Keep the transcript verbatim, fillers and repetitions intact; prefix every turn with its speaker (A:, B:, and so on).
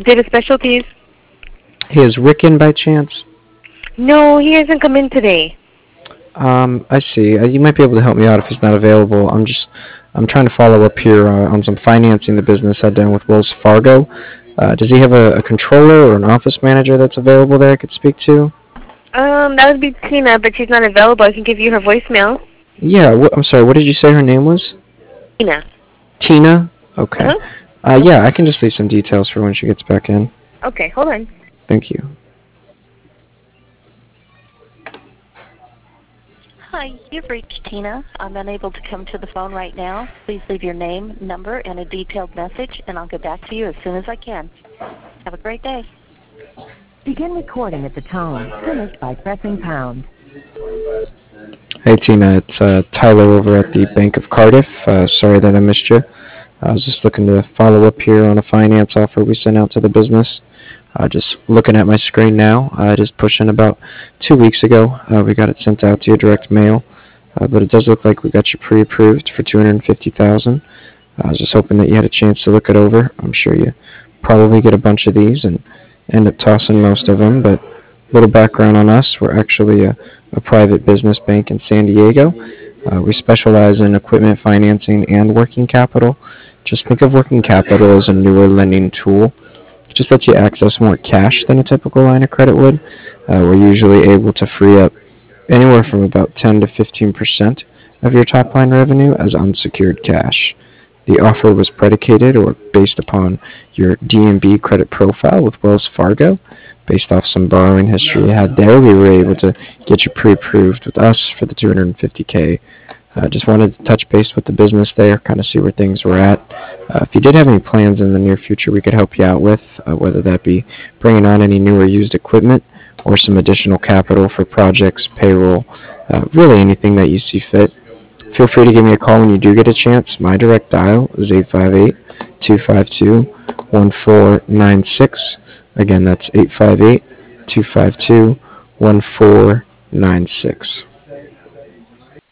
A: Data Specialties.
B: Hey, is Rick in by chance?
A: No, he hasn't come in today.
B: Um, I see. Uh, you might be able to help me out if he's not available. I'm just, I'm trying to follow up here uh, on some financing the business had done with Wells Fargo. Uh, does he have a, a controller or an office manager that's available there I could speak to?
A: Um, that would be Tina, but she's not available. I can give you her voicemail.
B: Yeah, wh- I'm sorry, what did you say her name was?
A: Tina.
B: Tina? Okay.
A: Uh-huh.
B: Uh, yeah, I can just leave some details for when she gets back in.
A: Okay, hold on.
B: Thank you.
C: Hi, you've reached Tina. I'm unable to come to the phone right now. Please leave your name, number, and a detailed message, and I'll get back to you as soon as I can. Have a great day.
D: Begin recording at the tone. Finish by pressing pound.
B: Hey Tina, it's uh, Tyler over at the Bank of Cardiff. Uh, sorry that I missed you. I was just looking to follow up here on a finance offer we sent out to the business. Uh, just looking at my screen now, uh, just pushing about two weeks ago. Uh, we got it sent out to your direct mail, uh, but it does look like we got you pre-approved for two hundred fifty thousand dollars. I was just hoping that you had a chance to look it over. I'm sure you probably get a bunch of these and end up tossing most of them, but a little background on us. We're actually a, a private business bank in San Diego. Uh, we specialize in equipment financing and working capital. Just think of working capital as a newer lending tool. Just lets you access more cash than a typical line of credit would. Uh, we're usually able to free up anywhere from about ten to fifteen percent of your top line revenue as unsecured cash. The offer was predicated or based upon your D and B credit profile with Wells Fargo. Based off some borrowing history you had there, we were able to get you pre-approved with us for the two hundred fifty K. Uh, just wanted to touch base with the business there, kind of see where things were at. Uh, if you did have any plans in the near future we could help you out with, uh, whether that be bringing on any new or used equipment or some additional capital for projects, payroll, uh, really anything that you see fit. Feel free to give me a call when you do get a chance. My direct dial is eight five eight, two five two, one four nine six. Again, that's eight five eight, two five two, one four nine six.